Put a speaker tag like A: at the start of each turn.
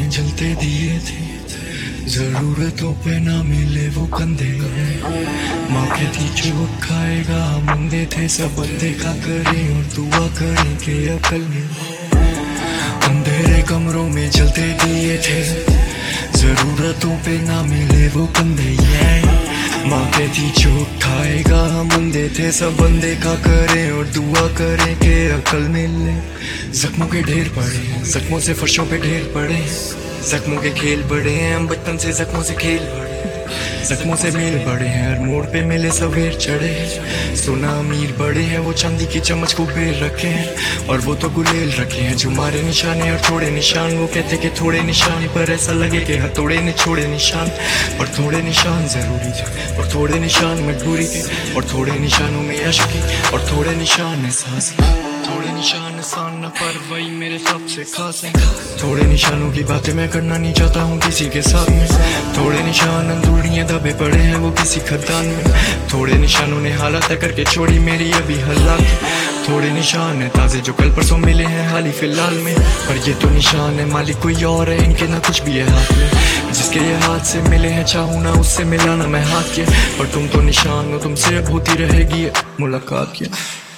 A: में जलते दिए थे, जरूरतों पे ना मिले वो कंधे। माँ कहती जो खाएगा मंदे थे सब बंदे का करें और दुआ करें कि अकल मिले। अंधेरे कमरों में जलते दिए थे, जरूरतों पे ना मिले वो कंधे। माँ कहती जो खाएगा मंदे थे सब बंदे का करें और दुआ करें कि अकल मिले। जख्मों के ढेर पड़े हैं, जख्मों से फर्शों पे ढेर पड़े हैं, जख्मों के खेल बड़े हैं, हम बचपन से जख्मों से खेल बड़े हैं, जख्मों से मेल बड़े हैं, हर मोड़ पे मिले सवेर चढ़े हैं। सोना अमीर बड़े हैं, वो चांदी की चम्मच को बेर रखे हैं और वो तो गुलेल रखे हैं जो मारे निशाने और छोड़े निशान। वो कहते कि थोड़े निशान पर ऐसा लगे कि हथौड़े ने छोड़े निशान, पर थोड़े निशान जरूरी थे और थोड़े निशान मजबूरी के, और थोड़े निशानों में यश की और थोड़े निशान एहसास की। थोड़े निशान आसान न पर वही मेरे सबसे खास हैं। थोड़े निशानों की बातें मैं करना नहीं चाहता हूँ किसी के साथ में। थोड़े निशान अंदूरियां दबे पड़े हैं वो किसी खदान में। थोड़े निशानों ने हालत तय करके छोड़ी मेरी अभी हालात। थोड़े निशान है ताजे जो कल परसों मिले हैं हाल ही फिलहाल में, पर ये तो निशान है मालिक कोई और है, इनके ना कुछ भी है हाथ में। जिसके ये हाथ से मिले हैं चाहूँ ना उससे मिलाना मैं हाथ के, पर तुम तो निशान हो, तुमसे अब होती रहेगी मुलाकात की।